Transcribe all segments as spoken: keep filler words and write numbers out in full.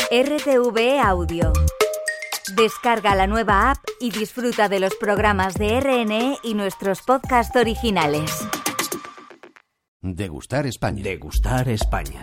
R T V E Audio. Descarga la nueva app y disfruta de los programas de R N E y nuestros podcasts originales. Degustar España. Degustar España.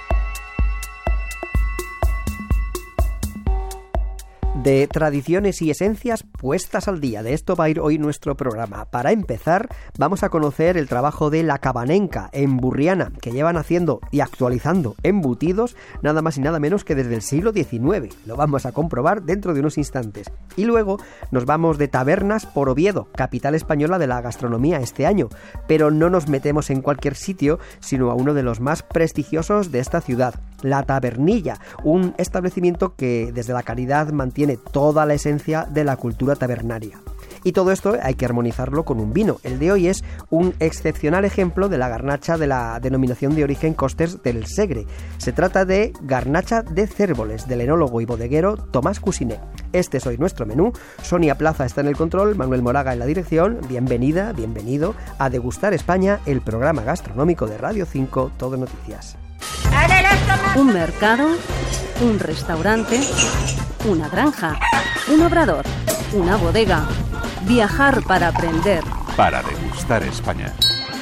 De tradiciones y esencias puestas al día. De esto va a ir hoy nuestro programa. Para empezar, vamos a conocer el trabajo de La Cabanenca en Burriana, que llevan haciendo y actualizando embutidos nada más y nada menos que desde el siglo diecinueve. Lo vamos a comprobar dentro de unos instantes. Y luego nos vamos de tabernas por Oviedo, capital española de la gastronomía este año. Pero no nos metemos en cualquier sitio, sino a uno de los más prestigiosos de esta ciudad, La Tabernilla, un establecimiento que desde la calidad mantiene toda la esencia de la cultura tabernaria. Y todo esto hay que armonizarlo con un vino. El de hoy es un excepcional ejemplo de la garnacha de la denominación de origen Costers del Segre. Se trata de Garnacha de Cérvoles, del enólogo y bodeguero Tomás Cusiné. Este es hoy nuestro menú. Sonia Plaza está en el control, Manuel Moraga en la dirección. Bienvenida, bienvenido a Degustar España, el programa gastronómico de Radio cinco, Todo Noticias. Un mercado, un restaurante, una granja, un obrador, una bodega. Viajar para aprender. Para degustar España.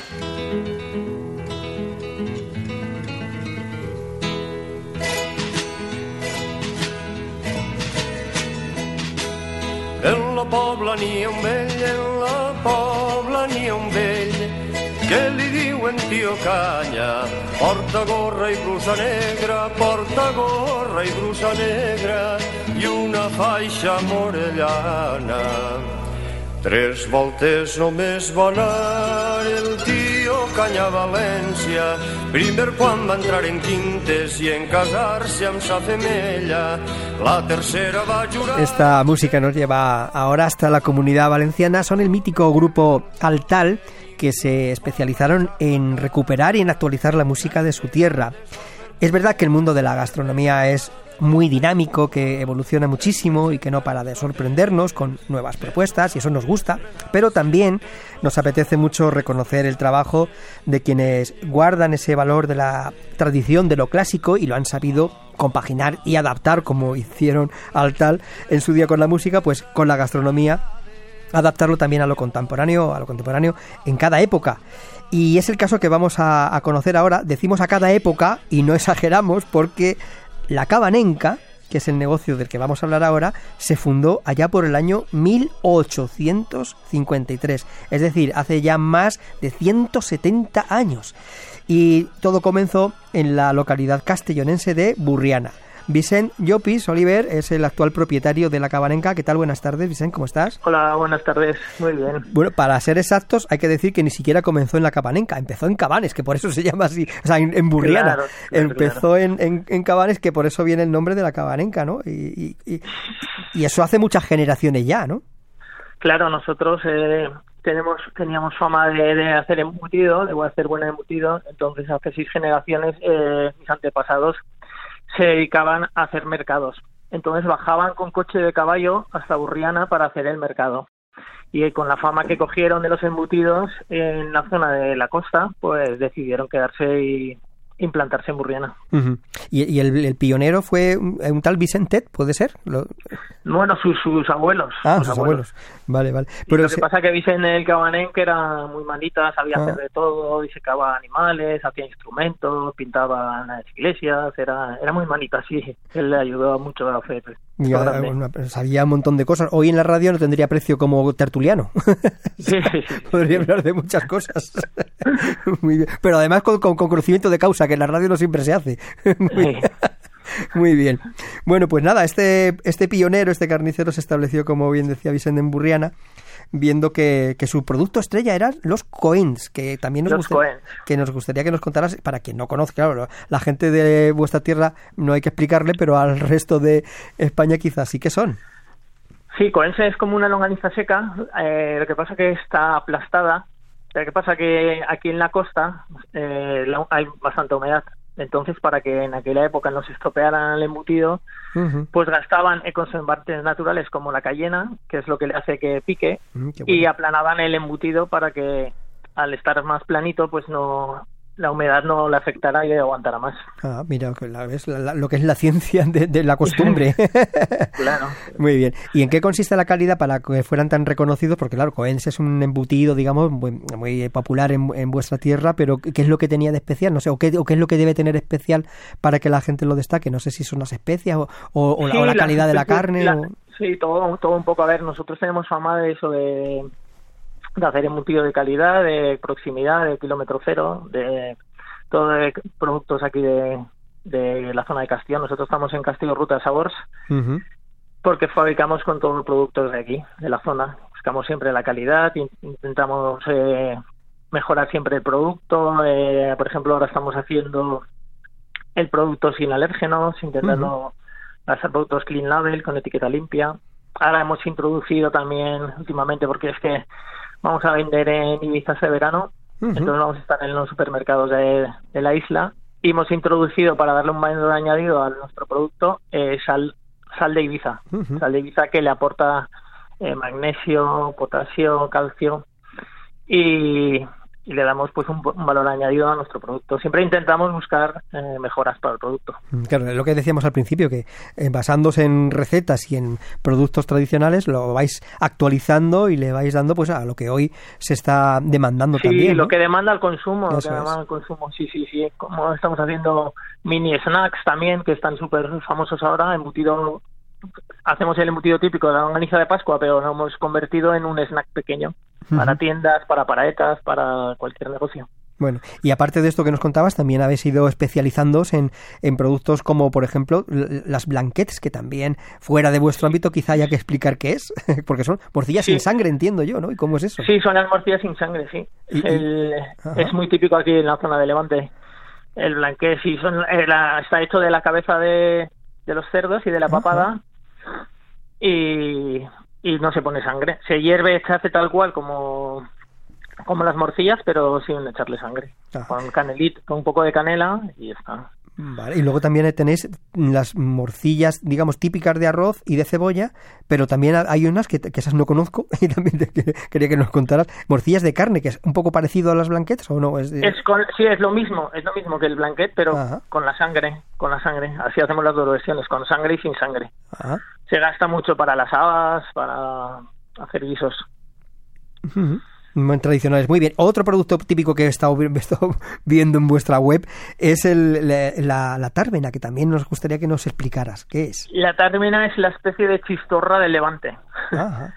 En la Pobla n'hi ha un vell, en la Pobla n'hi ha un vell, que li diuen tio Canya. Porta gorra i brusa negra, porta gorra i brusa negra, i una faixa morellana. Tres voltes només va anar el tio Canya a València, primer quan va entrar en quintes i en casar-se amb sa femella, la tercera va jurar... Esta música nos lleva ahora hasta la Comunidad Valenciana. Son el mítico grupo Altal, que se especializaron en recuperar y en actualizar la música de su tierra. Es verdad que el mundo de la gastronomía es muy dinámico, que evoluciona muchísimo y que no para de sorprendernos con nuevas propuestas, y eso nos gusta, pero también nos apetece mucho reconocer el trabajo de quienes guardan ese valor de la tradición, de lo clásico, y lo han sabido compaginar y adaptar, como hicieron Altal en su día con la música, pues con la gastronomía, adaptarlo también a lo contemporáneo, a lo contemporáneo en cada época. Y es el caso que vamos a, a conocer ahora. Decimos a cada época y no exageramos, porque La Cabanenca, que es el negocio del que vamos a hablar ahora, se fundó allá por el año mil ochocientos cincuenta y tres, es decir, hace ya más de ciento setenta años. Y todo comenzó en la localidad castellonense de Burriana. Vicent Llopis Oliver es el actual propietario de La Cabanenca. ¿Qué tal? Buenas tardes, Vicent, ¿cómo estás? Hola, buenas tardes, muy bien. Bueno, para ser exactos, hay que decir que ni siquiera comenzó en La Cabanenca, empezó en Cabanes, que por eso se llama así, o sea, en, en Burriana. Claro, claro, empezó claro. En, en, en Cabanes, que por eso viene el nombre de La Cabanenca, ¿no? Y, y, y, y eso hace muchas generaciones ya, ¿no? Claro, nosotros eh, tenemos teníamos fama de, de hacer embutido, de hacer buen embutido, entonces hace seis generaciones eh, mis antepasados se dedicaban a hacer mercados. Entonces bajaban con coche de caballo hasta Burriana para hacer el mercado. Y con la fama que cogieron de los embutidos en la zona de la costa, pues decidieron quedarse y implantarse en Burriana. Uh-huh. ¿Y, y el, el pionero fue un, un tal Vicentet, puede ser? Lo... Bueno, sus, sus abuelos. Ah, sus, sus abuelos. abuelos. Vale, vale. Pero lo se... que pasa es que Vicent el Cabanenca era muy malita, sabía ah. hacer de todo, disecaba animales, hacía instrumentos, pintaba en las iglesias, era era muy malita, sí. Él le ayudó mucho a hacer. Ya, una, sabía un montón de cosas. Hoy en la radio no tendría precio como tertuliano. Sí, sí, sí. Podría hablar de muchas cosas. Muy bien. Pero además con, con, con conocimiento de causa, que en la radio no siempre se hace. Muy, sí. Muy bien. Bueno, pues nada, este este pionero, este carnicero se estableció, como bien decía Vicente, en Burriana, viendo que, que su producto estrella eran los Coens, que también nos, gustaría, que nos gustaría que nos contaras, para quien no conozca, claro, la gente de vuestra tierra no hay que explicarle, pero al resto de España quizás sí que son. Sí, Coens es como una longaniza seca, eh, lo que pasa que está aplastada, lo que pasa que aquí en la costa eh, hay bastante humedad. Entonces, para que en aquella época no se estropearan el embutido, uh-huh. pues gastaban en conservantes naturales como la cayena, que es lo que le hace que pique, uh, y aplanaban el embutido para que, al estar más planito, pues no la humedad no le afectará y aguantará más. Ah, mira, la, ves, la, la, lo que es la ciencia de, de la costumbre. Claro. Muy bien. ¿Y en qué consiste la calidad para que fueran tan reconocidos? Porque claro, Coens es un embutido, digamos, muy, muy popular en, en vuestra tierra, pero ¿qué es lo que tenía de especial? No sé, o qué, o qué es lo que debe tener especial para que la gente lo destaque. No sé si son las especias o, o, o, sí, la, o la calidad de la carne. La, o... Sí, todo, todo un poco. A ver, nosotros tenemos fama de eso de... de hacer embutido de calidad, de proximidad, de kilómetro cero, de todo de productos aquí de, de la zona de Castellón. Nosotros estamos en Castillo Ruta de Sabors, uh-huh. porque fabricamos con todos los productos de aquí, de la zona. Buscamos siempre la calidad, intentamos eh, mejorar siempre el producto. Eh, por ejemplo, ahora estamos haciendo el producto sin alérgenos, intentando uh-huh. hacer productos clean label, con etiqueta limpia. Ahora hemos introducido también últimamente, porque es que vamos a vender en Ibiza este verano, uh-huh. entonces vamos a estar en los supermercados de, de la isla, y hemos introducido, para darle un valor añadido a nuestro producto, eh, sal sal de Ibiza, uh-huh. sal de Ibiza que le aporta eh, magnesio, potasio, calcio, y, y le damos pues un, un valor añadido a nuestro producto. Siempre intentamos buscar eh, mejoras para el producto. Claro, es lo que decíamos al principio, que eh, basándose en recetas y en productos tradicionales lo vais actualizando y le vais dando pues a lo que hoy se está demandando sí, también. Sí, lo ¿no? que demanda el consumo, Eso lo que demanda es. el consumo, sí, sí, sí. Como estamos haciendo mini snacks también, que están súper famosos ahora, embutido. Hacemos el embutido típico de la longaniza de Pascua, pero lo hemos convertido en un snack pequeño uh-huh. para tiendas, para paraetas, para cualquier negocio. Bueno, y aparte de esto que nos contabas, también habéis ido especializándoos en, en productos como, por ejemplo, las blanquettes, que también, fuera de vuestro ámbito, quizá haya que explicar qué es, porque son morcillas sí. sin sangre, entiendo yo, ¿no? ¿Y cómo es eso? Sí, son las morcillas sin sangre, sí. Y, el, es muy típico aquí en la zona de Levante. El blanquet, sí, son, eh, la, está hecho de la cabeza de, de los cerdos y de la papada. Uh-huh. Y, y no se pone sangre. Se hierve, se hace tal cual como, como las morcillas, pero sin echarle sangre. Ajá. Con canelita, con un poco de canela y ya está. Vale, y luego también tenéis las morcillas, digamos, típicas de arroz y de cebolla, pero también hay unas que, que esas no conozco y también te, que, quería que nos contaras. Morcillas de carne, que es un poco parecido a las blanquettes, ¿o no? Es, de... es con, sí, es lo mismo, es lo mismo que el blanquet, pero Ajá. con la sangre, con la sangre. Así hacemos las dos versiones, con sangre y sin sangre. Ajá. Se gasta mucho para las habas, para hacer guisos. Uh-huh. Muy tradicionales. Muy bien. Otro producto típico que he estado, he estado viendo en vuestra web es el, la, la tármena, que también nos gustaría que nos explicaras. ¿Qué es? La tármena es la especie de chistorra del Levante. Ajá.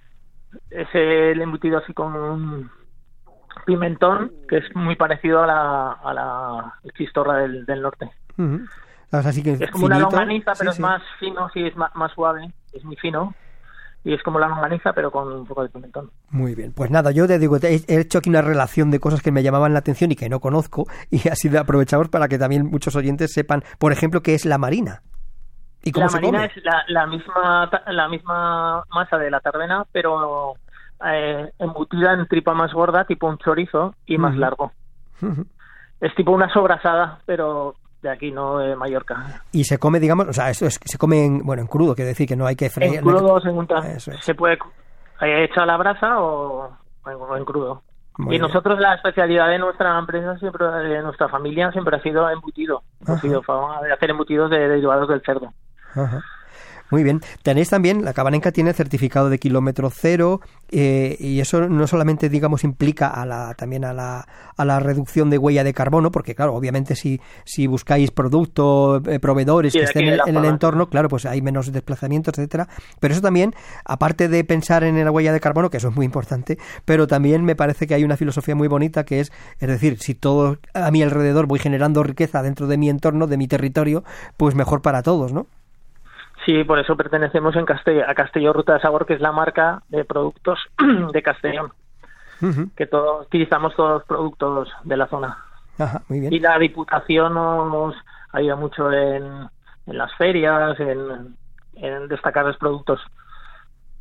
Es el embutido así con un pimentón, que es muy parecido a la, a la chistorra del, del norte. Uh-huh. Así que es como finito. Una longaniza, pero sí, es sí. más fino, sí, es más, más suave, es muy fino. Y es como la longaniza, pero con un poco de pimentón. Muy bien. Pues nada, yo te digo, he hecho aquí una relación de cosas que me llamaban la atención y que no conozco, y así aprovechamos para que también muchos oyentes sepan, por ejemplo, qué es la marina. ¿Y cómo la se marina come? es la, la misma la misma masa de la tardena, pero eh, embutida en tripa más gorda, tipo un chorizo, y más uh-huh. largo. Uh-huh. Es tipo una sobrasada, pero de aquí, no de Mallorca. Y se come, digamos, o sea, eso es, se come en, bueno, en crudo, quiere decir que no hay que freír. En crudo, no hay que... según ta... se puede echar a la brasa o en, en crudo. Muy y bien. Nosotros la especialidad de nuestra empresa, siempre de nuestra familia, siempre ha sido embutido. Ajá. Ha sido fama de hacer embutidos de derivados del cerdo. Ajá. Muy bien. Tenéis también, la Cabanenca tiene certificado de kilómetro cero, eh, y eso no solamente, digamos, implica a la, también a la, a la reducción de huella de carbono, porque claro, obviamente si, si buscáis productos, eh, proveedores sí, que estén en, en el entorno, claro, pues hay menos desplazamientos, etcétera. Pero eso también, aparte de pensar en la huella de carbono, que eso es muy importante, pero también me parece que hay una filosofía muy bonita que es, es decir, si todo a mi alrededor voy generando riqueza dentro de mi entorno, de mi territorio, pues mejor para todos, ¿no? Sí, por eso pertenecemos en Castell- a Castelló Ruta de Sabor, que es la marca de productos de Castellón. Uh-huh. Que todos utilizamos todos los productos de la zona. Ajá, muy bien. Y la Diputación nos ayuda mucho en, en las ferias, en, en destacar los productos.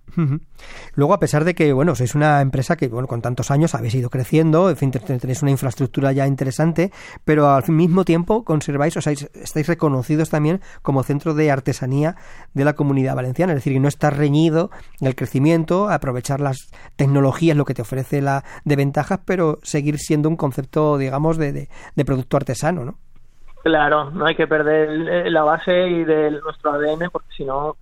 Uh-huh. Luego, a pesar de que, bueno, sois una empresa que, bueno, con tantos años habéis ido creciendo, en fin, tenéis una infraestructura ya interesante, pero al mismo tiempo conserváis, o sea, estáis reconocidos también como centro de artesanía de la Comunidad Valenciana, es decir, que no está reñido el crecimiento, aprovechar las tecnologías, lo que te ofrece la de ventajas, pero seguir siendo un concepto, digamos, de, de, de producto artesano, ¿no? Claro, no hay que perder la base y de nuestro A D N, porque si no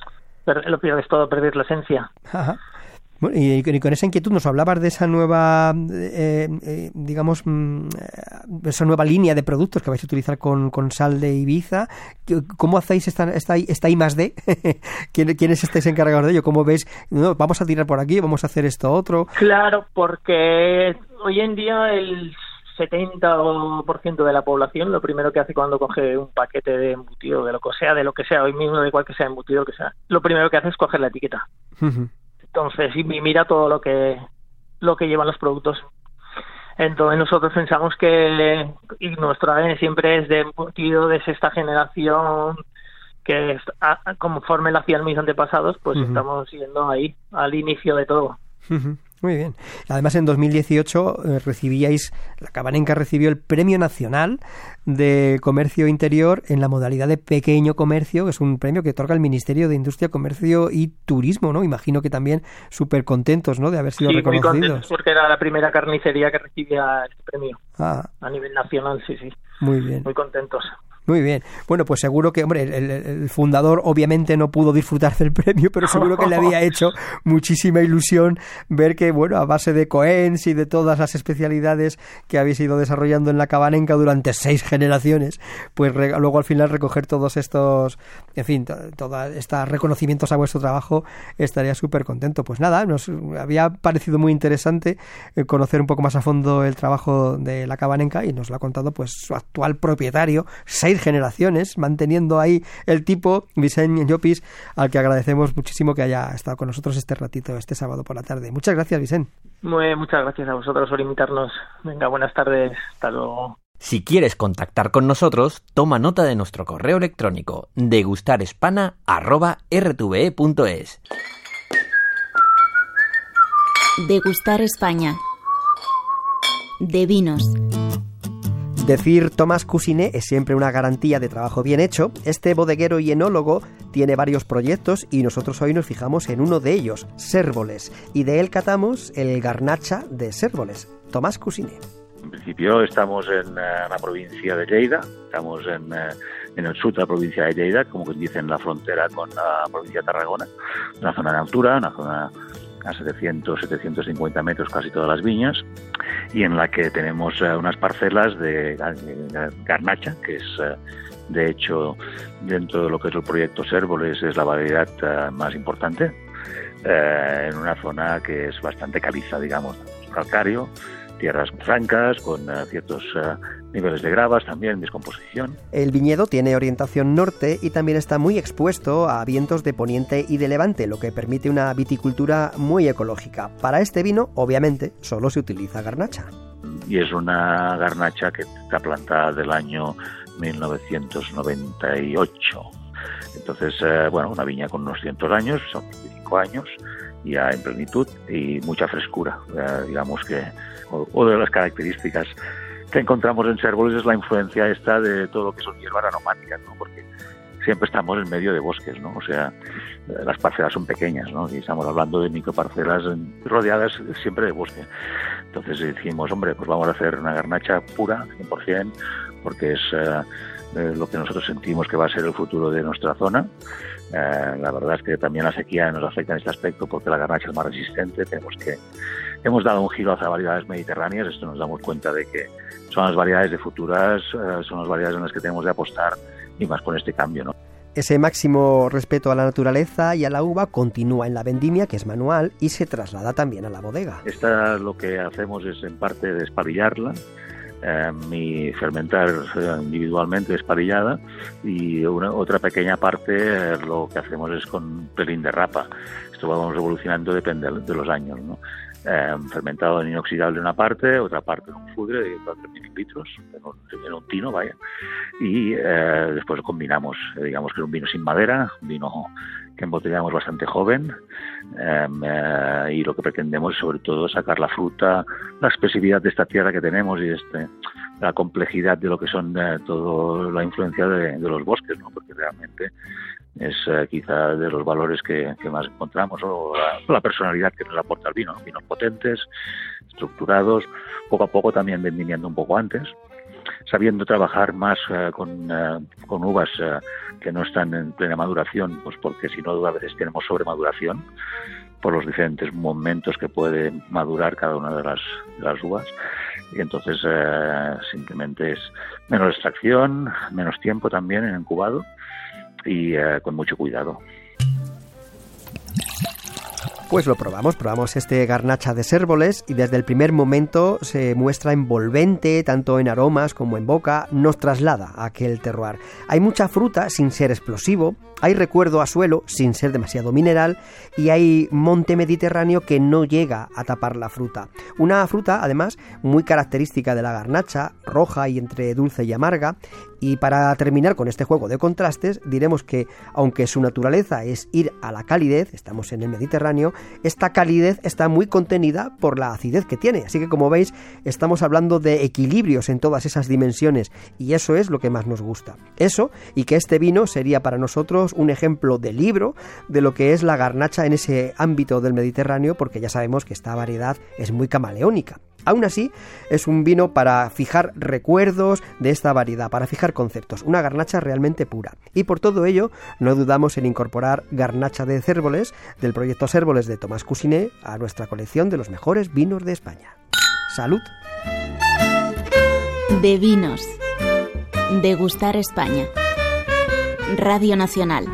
lo pierdes todo, perder la esencia. Ajá. Bueno, y, y con esa inquietud nos hablabas de esa nueva, eh, eh, digamos, mm, esa nueva línea de productos que vais a utilizar con, con sal de Ibiza. ¿Cómo hacéis esta, esta, esta I más D? ¿Quién, ¿Quiénes estáis encargados de ello? ¿Cómo veis? No, vamos a tirar por aquí, vamos a hacer esto otro. Claro, porque hoy en día el setenta por ciento de la población lo primero que hace cuando coge un paquete de embutido, de lo que sea, de lo que sea, hoy mismo da igual que sea embutido, que sea, lo primero que hace es coger la etiqueta. Uh-huh. Entonces, y mira todo lo que lo que llevan los productos. Entonces nosotros pensamos que, y nuestro A D N siempre es de embutido, de sexta generación, que a, conforme lo hacían mis antepasados, pues uh-huh. estamos yendo ahí, al inicio de todo. Uh-huh. Muy bien. Además, en dos mil dieciocho eh, recibíais, la Cabanenca recibió el Premio Nacional de Comercio Interior en la modalidad de pequeño comercio, que es un premio que otorga el Ministerio de Industria, Comercio y Turismo, ¿no? Imagino que también súper contentos, ¿no?, de haber sido sí, reconocidos. Muy contentos, porque era la primera carnicería que recibía este premio ah. a nivel nacional, sí, sí. Muy bien. Muy contentos. Muy bien. Bueno, pues seguro que, hombre, el, el fundador obviamente no pudo disfrutar del premio, pero seguro que le había hecho muchísima ilusión ver que, bueno, a base de Coens y de todas las especialidades que habéis ido desarrollando en la Cabanenca durante seis generaciones, pues re, luego al final recoger todos estos, en fin, todos estos reconocimientos a vuestro trabajo, estaría súper contento. Pues nada, nos había parecido muy interesante conocer un poco más a fondo el trabajo de la Cabanenca y nos lo ha contado pues su actual propietario, seis generaciones, manteniendo ahí el tipo, Vicent Llopis, al que agradecemos muchísimo que haya estado con nosotros este ratito, este sábado por la tarde. Muchas gracias, Vicent. Muy, muchas gracias a vosotros por invitarnos. Venga, buenas tardes, hasta luego. Si quieres contactar con nosotros, toma nota de nuestro correo electrónico degustarespana arroba r t v e punto es. Degustar España. De vinos. Decir Tomás Cousinet es siempre una garantía de trabajo bien hecho. Este bodeguero y enólogo tiene varios proyectos y nosotros hoy nos fijamos en uno de ellos, Cérvoles, y de él catamos el Garnacha de Cérvoles. Tomás Cousinet. En principio estamos en uh, la provincia de Lleida, estamos en, uh, en el sur de la provincia de Lleida, como que dicen, la frontera con la provincia de Tarragona, una zona de altura, una zona a setecientos, setecientos cincuenta metros casi todas las viñas, y en la que tenemos uh, unas parcelas de, de Garnacha, que es uh, de hecho dentro de lo que es el proyecto Cérvoles es la variedad uh, más importante, uh, en una zona que es bastante caliza, digamos, calcáreo, tierras francas, con uh, ciertos uh, niveles de gravas también, descomposición. El viñedo tiene orientación norte y también está muy expuesto a vientos de poniente y de levante, lo que permite una viticultura muy ecológica. Para este vino, obviamente, solo se utiliza Garnacha. Y es una Garnacha que está plantada del año mil novecientos noventa y ocho. Entonces, uh, bueno, una viña con unos cientos años, son veinticinco años, ya en plenitud y mucha frescura, uh, digamos que o, o de las características que encontramos en Cérvoles es la influencia esta de todo lo que son hierbas aromáticas, ¿no? Porque siempre estamos en medio de bosques, ¿no? O sea, las parcelas son pequeñas, ¿no? Y estamos hablando de microparcelas rodeadas siempre de bosque. Entonces dijimos, hombre, pues vamos a hacer una garnacha pura, cien por ciento, porque es uh, eh, lo que nosotros sentimos que va a ser el futuro de nuestra zona. Uh, la verdad es que también la sequía nos afecta en este aspecto porque la garnacha es más resistente. Tenemos que hemos dado un giro hacia variedades mediterráneas. Esto nos damos cuenta de que son las variedades de futuras, uh, son las variedades en las que tenemos de apostar y más con este cambio, ¿no? Ese máximo respeto a la naturaleza y a la uva continúa en la vendimia, que es manual, y se traslada también a la bodega. Esta lo que hacemos es en parte despabillarla, eh, y fermentar individualmente despabillada, y una, otra pequeña parte eh, lo que hacemos es con pelín de rapa. Esto vamos evolucionando, depende de los años, ¿no? eh, fermentado en inoxidable una parte, otra parte en un fudre de cuatro mililitros, en un, en un tino, vaya, y eh, después lo combinamos, eh, digamos que es un vino sin madera, un vino que embotellamos bastante joven, eh, eh, y lo que pretendemos es sobre todo sacar la fruta, la expresividad de esta tierra que tenemos y este, la complejidad de lo que son eh, toda la influencia de, de los bosques, ¿no? Porque realmente es eh, quizá de los valores que, que más encontramos, o la, la personalidad que nos aporta el vino, ¿no? Vinos potentes, estructurados, poco a poco también vendimiando un poco antes, sabiendo trabajar más eh, con, eh, con uvas eh, que no están en plena maduración, pues porque si no a veces tenemos sobremaduración por los diferentes momentos que puede madurar cada una de las, de las uvas, y entonces eh, simplemente es menos extracción, menos tiempo también en incubado y eh, con mucho cuidado. Pues lo probamos, probamos este Garnacha de Cérvoles y desde el primer momento se muestra envolvente, tanto en aromas como en boca, nos traslada a aquel terroir. Hay mucha fruta sin ser explosivo, hay recuerdo a suelo sin ser demasiado mineral y hay monte mediterráneo que no llega a tapar la fruta. Una fruta, además, muy característica de la Garnacha, roja y entre dulce y amarga. Y para terminar con este juego de contrastes, diremos que, aunque su naturaleza es ir a la calidez, estamos en el Mediterráneo, esta calidez está muy contenida por la acidez que tiene. Así que, como veis, estamos hablando de equilibrios en todas esas dimensiones, y eso es lo que más nos gusta. Eso, y que este vino sería para nosotros un ejemplo de libro de lo que es la Garnacha en ese ámbito del Mediterráneo, porque ya sabemos que esta variedad es muy camaleónica. Aún así, es un vino para fijar recuerdos de esta variedad, para fijar conceptos, una Garnacha realmente pura. Y por todo ello, no dudamos en incorporar Garnacha de Cérvoles, del proyecto Cérvoles de Tomás Cousinet, a nuestra colección de los mejores vinos de España. ¡Salud! De vinos. Degustar España. Radio Nacional.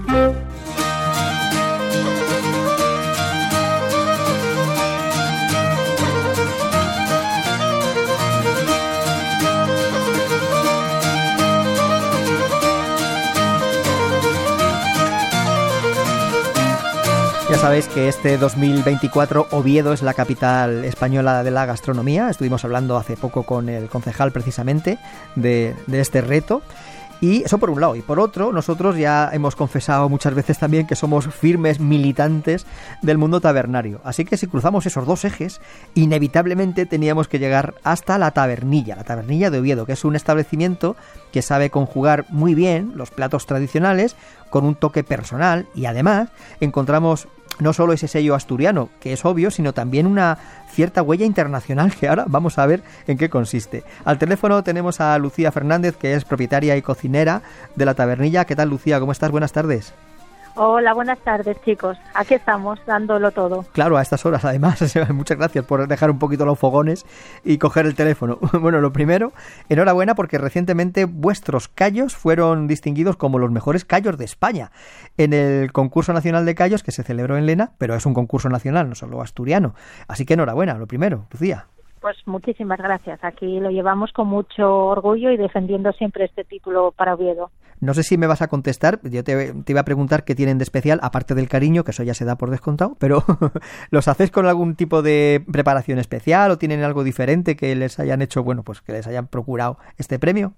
Ya sabéis que este dos mil veinticuatro Oviedo es la capital española de la gastronomía. Estuvimos hablando hace poco con el concejal precisamente de, de este reto. Y eso por un lado. Y por otro, nosotros ya hemos confesado muchas veces también que somos firmes militantes del mundo tabernario. Así que si cruzamos esos dos ejes, inevitablemente teníamos que llegar hasta la Tabernilla, la Tabernilla de Oviedo, que es un establecimiento que sabe conjugar muy bien los platos tradicionales con un toque personal, y además encontramos no solo ese sello asturiano, que es obvio, sino también una cierta huella internacional, que ahora vamos a ver en qué consiste. Al teléfono tenemos a Lucía Fernández, que es propietaria y cocinera de la Tabernilla. ¿Qué tal, Lucía? ¿Cómo estás? Buenas tardes. Hola, buenas tardes, chicos. Aquí estamos, dándolo todo. Claro, a estas horas, además. Muchas gracias por dejar un poquito los fogones y coger el teléfono. Bueno, lo primero, enhorabuena porque recientemente vuestros callos fueron distinguidos como los mejores callos de España en el concurso nacional de callos que se celebró en Lena, pero es un concurso nacional, no solo asturiano. Así que enhorabuena, lo primero, Lucía. Pues muchísimas gracias. Aquí lo llevamos con mucho orgullo y defendiendo siempre este título para Oviedo. No sé si me vas a contestar, yo te, te iba a preguntar qué tienen de especial, aparte del cariño, que eso ya se da por descontado, pero ¿los hacéis con algún tipo de preparación especial o tienen algo diferente que les hayan hecho, bueno, pues que les hayan procurado este premio?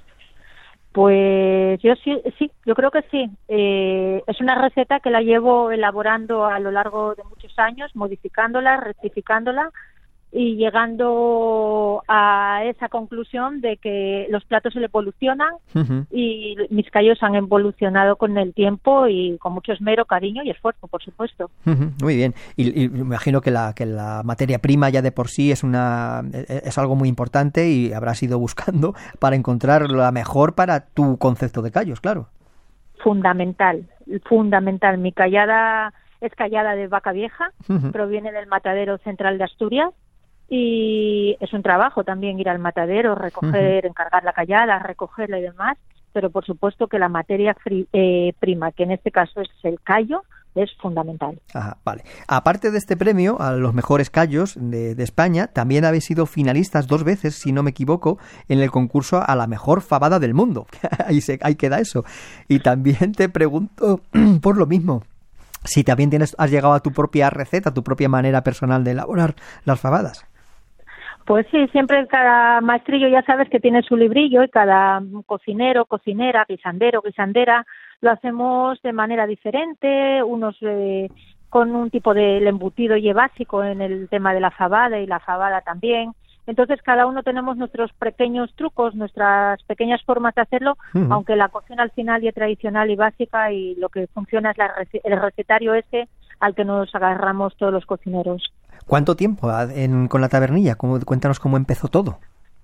Pues yo sí, sí, yo creo que sí. Eh, es una receta que la llevo elaborando a lo largo de muchos años, modificándola, rectificándola, y llegando a esa conclusión de que los platos evolucionan uh-huh. y mis callos han evolucionado con el tiempo y con mucho esmero, cariño y esfuerzo, por supuesto. Uh-huh. Muy bien. Y, y me imagino que la, que la materia prima ya de por sí es una es algo muy importante y habrás ido buscando para encontrar la mejor para tu concepto de callos, claro. Fundamental, fundamental. Mi callada es callada de vaca vieja, uh-huh. proviene del matadero central de Asturias. Y es un trabajo también ir al matadero, recoger, uh-huh. encargar la callada, recogerla y demás, pero por supuesto que la materia fri- eh, prima, que en este caso es el callo, es fundamental. Ajá, vale. Aparte de este premio a los mejores callos de, de España, también habéis sido finalistas dos veces, si no me equivoco, en el concurso a la mejor fabada del mundo. ahí, se, ahí queda eso. Y también te pregunto por lo mismo. si también tienes, has llegado a tu propia receta, tu propia manera personal de elaborar las fabadas. Pues sí, siempre cada maestrillo ya sabes que tiene su librillo y cada cocinero, cocinera, guisandero, guisandera, lo hacemos de manera diferente, unos eh, con un tipo de embutido y básico en el tema de la fabada y la fabada también. Entonces cada uno tenemos nuestros pequeños trucos, nuestras pequeñas formas de hacerlo, uh-huh. aunque la cocina al final ya es tradicional y básica y lo que funciona es la, el recetario ese al que nos agarramos todos los cocineros. ¿Cuánto tiempo en, con la tabernilla? ¿Cómo, cuéntanos cómo empezó todo.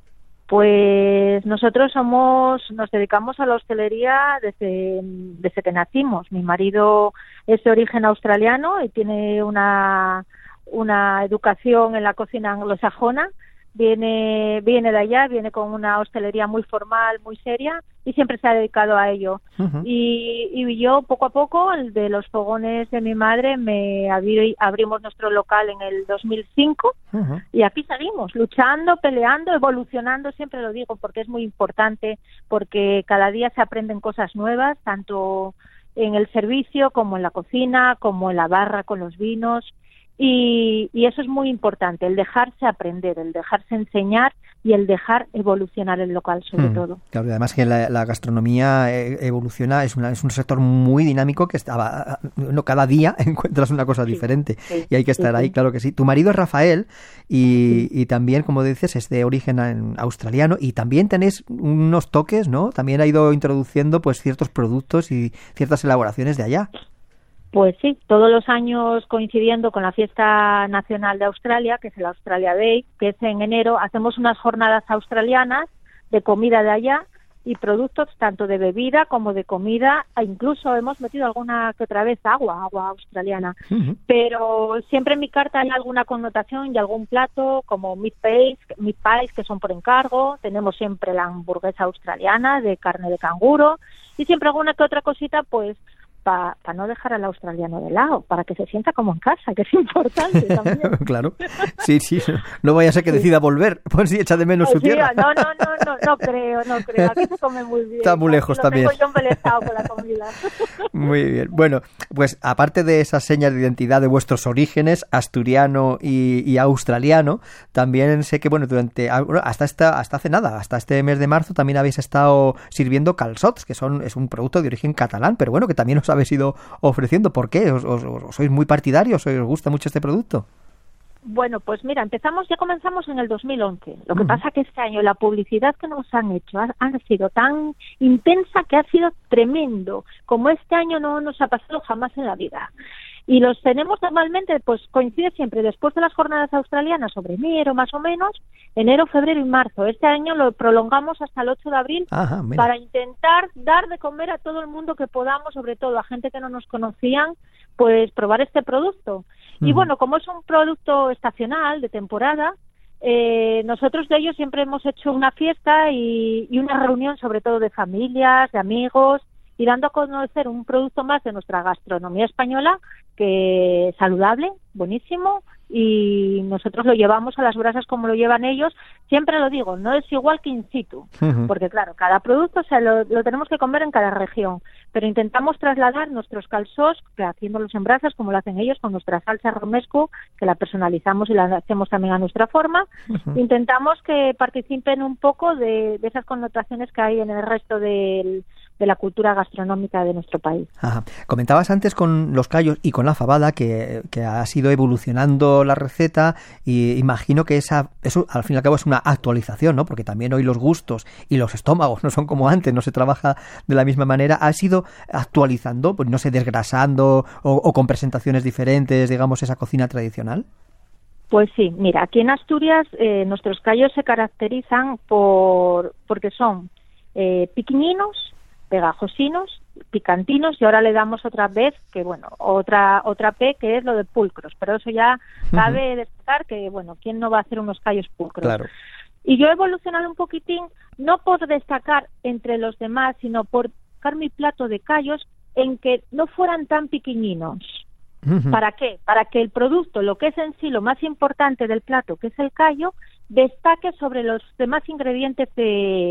Pues nosotros somos, nos dedicamos a la hostelería desde, desde que nacimos. Mi marido es de origen australiano y tiene una, una educación en la cocina anglosajona. Viene, viene de allá, viene con una hostelería muy formal, muy seria y siempre se ha dedicado a ello. Uh-huh. Y, y yo poco a poco, el de los fogones de mi madre, me abri, abrimos nuestro local en el dos mil cinco uh-huh. y aquí seguimos, luchando, peleando, evolucionando, siempre lo digo porque es muy importante, porque cada día se aprenden cosas nuevas, tanto en el servicio como en la cocina, como en la barra con los vinos. Y, y eso es muy importante, el dejarse aprender, el dejarse enseñar y el dejar evolucionar el local, sobre mm, todo. Claro, y además que la, la gastronomía evoluciona, es, una, es un sector muy dinámico que estaba, no, cada día encuentras una cosa sí, diferente sí, y hay que estar sí, ahí, sí. Claro que sí. Tu marido es Rafael y, sí. y también, como dices, es de origen australiano y también tenéis unos toques, ¿no? También ha ido introduciendo pues ciertos productos y ciertas elaboraciones de allá. Pues sí, todos los años coincidiendo con la fiesta nacional de Australia, que es el Australia Day, que es en enero, hacemos unas jornadas australianas de comida de allá y productos tanto de bebida como de comida, e incluso hemos metido alguna que otra vez agua, agua australiana. Uh-huh. Pero siempre en mi carta hay alguna connotación y algún plato como meat pies, meat pies que son por encargo, tenemos siempre la hamburguesa australiana de carne de canguro y siempre alguna que otra cosita pues para pa no dejar al australiano de lado, para que se sienta como en casa, que es importante también. Claro, sí, sí, no vaya a ser que decida volver, pues sí, echa de menos pues su sí, tierra. No, no, no, no, no creo, no creo, aquí se come muy bien. Está muy lejos también. Tengo yo embelesado con la comida. Muy bien, bueno, pues aparte de esas señas de identidad de vuestros orígenes, asturiano y, y australiano, también sé que, bueno, durante, hasta esta, hasta hace nada, hasta este mes de marzo también habéis estado sirviendo calçots, que son, es un producto de origen catalán, pero bueno, que también os habéis ido ofreciendo. ¿Por qué? ¿Os, os, os sois muy partidarios? ¿Os gusta mucho este producto? Bueno, pues mira, empezamos, ya comenzamos en el dos mil once. Lo que uh-huh. pasa que este año la publicidad que nos han hecho ha, ha sido tan intensa que ha sido tremendo. Como este año no nos ha pasado jamás en la vida. Y los tenemos normalmente, pues coincide siempre después de las jornadas australianas, sobre enero más o menos, enero, febrero y marzo. Este año lo prolongamos hasta el ocho de abril. Ajá, para intentar dar de comer a todo el mundo que podamos, sobre todo a gente que no nos conocían, pues probar este producto. Uh-huh. Y bueno, como es un producto estacional, de temporada, eh, nosotros de ello siempre hemos hecho una fiesta y, y una reunión sobre todo de familias, de amigos, y dando a conocer un producto más de nuestra gastronomía española, que es saludable, buenísimo, y nosotros lo llevamos a las brasas como lo llevan ellos. Siempre lo digo, no es igual que in situ, uh-huh. porque claro, cada producto o sea, lo, lo tenemos que comer en cada región, pero intentamos trasladar nuestros calçots, que haciéndolos en brasas como lo hacen ellos, con nuestra salsa romesco, que la personalizamos y la hacemos también a nuestra forma. Uh-huh. Intentamos que participen un poco de, de esas connotaciones que hay en el resto del de la cultura gastronómica de nuestro país. Ajá. Comentabas antes con los callos y con la fabada que, que ha sido evolucionando la receta y imagino que esa eso al fin y al cabo es una actualización, ¿no? Porque también hoy los gustos y los estómagos no son como antes, no se trabaja de la misma manera. ¿Ha sido actualizando, pues no sé, desgrasando o, o con presentaciones diferentes, digamos, esa cocina tradicional? Pues sí, mira, aquí en Asturias eh, nuestros callos se caracterizan por porque son eh, pequeñinos, pegajosinos, picantinos, y ahora le damos otra vez, que bueno, otra otra P, que es lo de pulcros, pero eso ya cabe uh-huh. destacar que, bueno, ¿quién no va a hacer unos callos pulcros? Claro. Y yo he evolucionado un poquitín, no por destacar entre los demás, sino por sacar mi plato de callos en que no fueran tan pequeñinos. Uh-huh. ¿Para qué? Para que el producto, lo que es en sí lo más importante del plato, que es el callo, destaque sobre los demás ingredientes de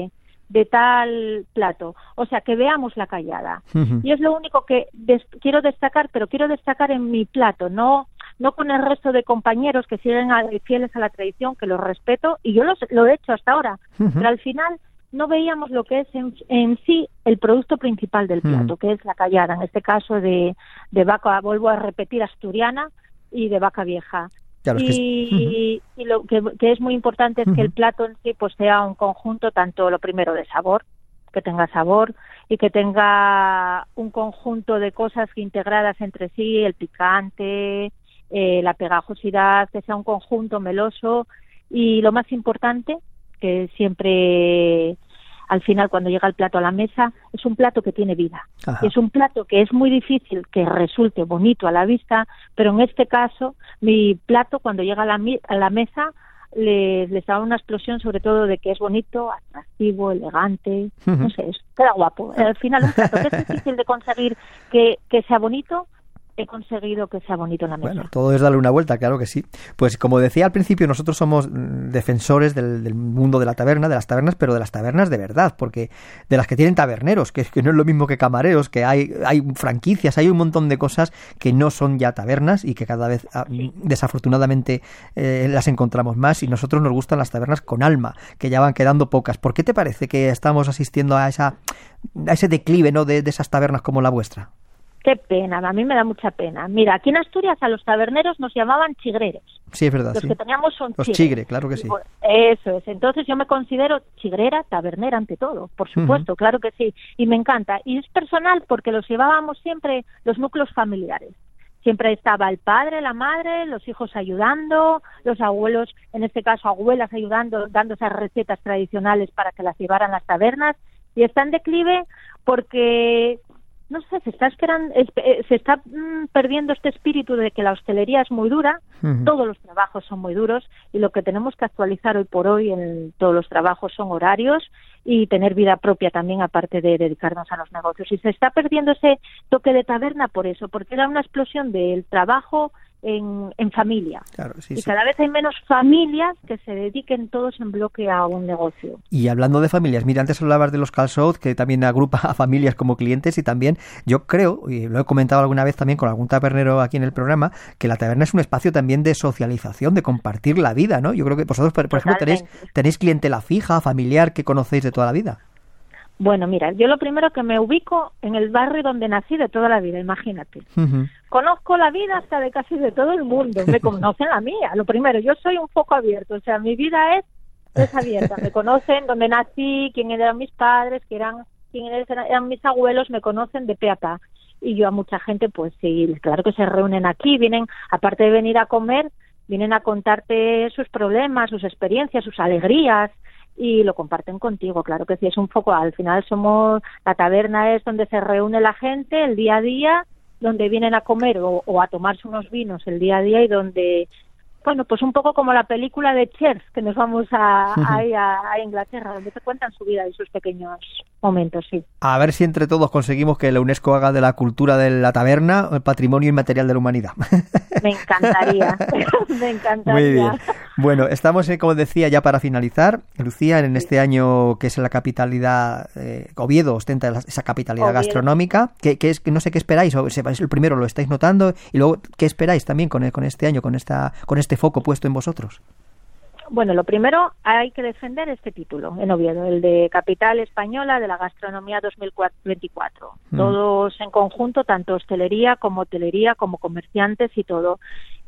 de tal plato, o sea, que veamos la callada. Uh-huh. Y es lo único que des- quiero destacar, pero quiero destacar en mi plato, no no con el resto de compañeros que siguen a, fieles a la tradición, que los respeto, y yo los, lo he hecho hasta ahora, uh-huh. pero al final no veíamos lo que es en, en sí el producto principal del plato, uh-huh. que es la callada, en este caso de, de vaca, vuelvo a repetir, asturiana y de vaca vieja. Claro, y, es que... uh-huh. y lo que, que es muy importante es uh-huh. que el plato en sí pues sea un conjunto, tanto lo primero de sabor, que tenga sabor, y que tenga un conjunto de cosas integradas entre sí, el picante, eh, la pegajosidad, que sea un conjunto meloso, y lo más importante, que siempre al final cuando llega el plato a la mesa, es un plato que tiene vida. Ajá. Es un plato que es muy difícil que resulte bonito a la vista, pero en este caso mi plato cuando llega a la, a la mesa les, les da una explosión, sobre todo de que es bonito, atractivo, elegante, uh-huh. no sé, es, queda guapo. Al final un plato que es difícil de conseguir que, que sea bonito, he conseguido que sea bonito en la mesa. Bueno, todo es darle una vuelta, claro que sí. Pues como decía al principio, nosotros somos defensores del, del mundo de la taberna, de las tabernas, pero de las tabernas de verdad, porque de las que tienen taberneros, que, que no es lo mismo que camareros, que hay, hay franquicias, hay un montón de cosas que no son ya tabernas y que cada vez sí. desafortunadamente eh, las encontramos más, y nosotros nos gustan las tabernas con alma, que ya van quedando pocas. ¿Por qué te parece que estamos asistiendo a esa a ese declive, ¿no?, de, de esas tabernas como la vuestra? Qué pena, a mí me da mucha pena. Mira, aquí en Asturias a los taberneros nos llamaban chigreros. Sí, es verdad. Los sí. que teníamos son los chigres. chigre, claro que sí. Eso es. Entonces yo me considero chigrera, tabernera ante todo, por supuesto, uh-huh. claro que sí. Y me encanta. Y es personal porque los llevábamos siempre los núcleos familiares. Siempre estaba el padre, la madre, los hijos ayudando, los abuelos, en este caso abuelas ayudando, dando esas recetas tradicionales para que las llevaran las tabernas. Y está en declive porque... no sé, se está esperando, se está mm, perdiendo este espíritu de que la hostelería es muy dura, uh-huh. todos los trabajos son muy duros, y lo que tenemos que actualizar hoy por hoy en todos los trabajos son horarios y tener vida propia también, aparte de dedicarnos a los negocios. Y se está perdiendo ese toque de taberna por eso, porque era una explosión del trabajo en, en familia. Claro, sí, y sí. cada vez hay menos familias que se dediquen todos en bloque a un negocio. Y hablando de familias, mira, antes hablabas de los calçots, que también agrupa a familias como clientes, y también yo creo, y lo he comentado alguna vez también con algún tabernero aquí en el programa, que la taberna es un espacio también de socialización, de compartir la vida, ¿no? Yo creo que vosotros, por, por ejemplo, tenéis, tenéis clientela fija, familiar, que conocéis de toda la vida. Bueno, mira, yo lo primero que me ubico en el barrio donde nací de toda la vida, imagínate. Uh-huh. Conozco la vida hasta de casi de todo el mundo, me conocen la mía. Lo primero, yo soy un foco abierto, o sea, mi vida es, es abierta. Me conocen dónde nací, quién eran mis padres, quién eran, quién eran mis abuelos, me conocen de pe a pa. Y yo a mucha gente, pues sí, claro que se reúnen aquí, vienen, aparte de venir a comer, vienen a contarte sus problemas, sus experiencias, sus alegrías, y lo comparten contigo, claro que sí, es un foco. Al final somos, la taberna es donde se reúne la gente el día a día, donde vienen a comer o, o a tomarse unos vinos el día a día, y donde, bueno, pues un poco como la película de Cheers, que nos vamos a, a, a, a Inglaterra, donde te cuentan su vida y sus pequeños momentos, sí. A ver si entre todos conseguimos que la UNESCO haga de la cultura de la taberna el patrimonio inmaterial de la humanidad. Me encantaría, me encantaría. Muy bien. Bueno, estamos, eh, como decía, ya para finalizar, Lucía, en este año que es la capitalidad, eh, Oviedo ostenta esa capitalidad Oviedo. gastronómica, que, que es que no sé qué esperáis, o el primero lo estáis notando, y luego qué esperáis también con, con este año, con esta con este foco puesto en vosotros. Bueno, lo primero, hay que defender este título en Oviedo, el de Capital Española de la Gastronomía dos mil veinticuatro. Mm. Todos en conjunto, tanto hostelería como hotelería, como comerciantes y todo.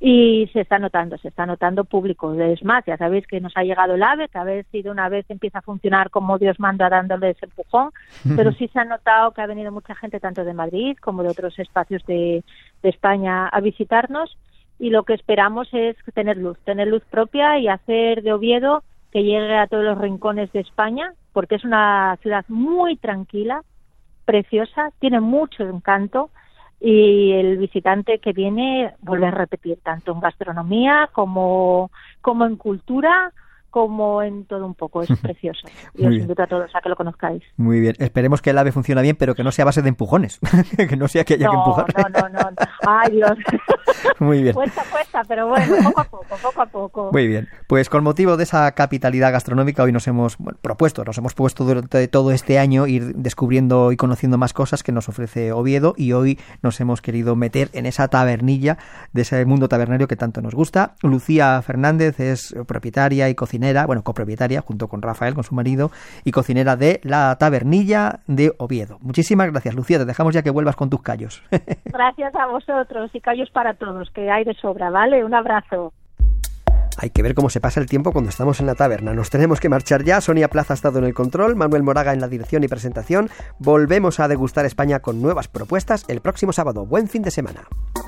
Y se está notando, se está notando público. Es más, ya sabéis que nos ha llegado el AVE, que a ver si de una vez empieza a funcionar como Dios manda, dándole ese empujón, mm. pero sí se ha notado que ha venido mucha gente tanto de Madrid como de otros espacios de, de España a visitarnos. Y lo que esperamos es tener luz, tener luz propia y hacer de Oviedo que llegue a todos los rincones de España, porque es una ciudad muy tranquila, preciosa, tiene mucho encanto, y el visitante que viene vuelve a repetir, tanto en gastronomía como, como en cultura, como en todo un poco, es precioso. Y os invito a todos a que lo conozcáis. Muy bien, esperemos que el AVE funcione bien, pero que no sea a base de empujones, que no sea que haya no, que empujar. No, no, no, no. Ay, Dios. Muy bien. Cuesta, cuesta, pero bueno, poco a poco, poco a poco. Muy bien, pues con motivo de esa capitalidad gastronómica hoy nos hemos bueno, propuesto, nos hemos puesto durante todo este año ir descubriendo y conociendo más cosas que nos ofrece Oviedo, y hoy nos hemos querido meter en esa tabernilla de ese mundo tabernario que tanto nos gusta. Lucía Fernández es propietaria y cocinera, bueno, copropietaria junto con Rafael, con su marido, y cocinera de La Tabernilla de Oviedo. Muchísimas gracias, Lucía, te dejamos ya que vuelvas con tus callos. Gracias a vosotros y callos para todos, que hay de sobra, ¿vale? Un abrazo. Hay que ver cómo se pasa el tiempo cuando estamos en la taberna. Nos tenemos que marchar ya. Sonia Plaza ha estado en el control, Manuel Moraga en la dirección y presentación. Volvemos a degustar España con nuevas propuestas el próximo sábado. Buen fin de semana.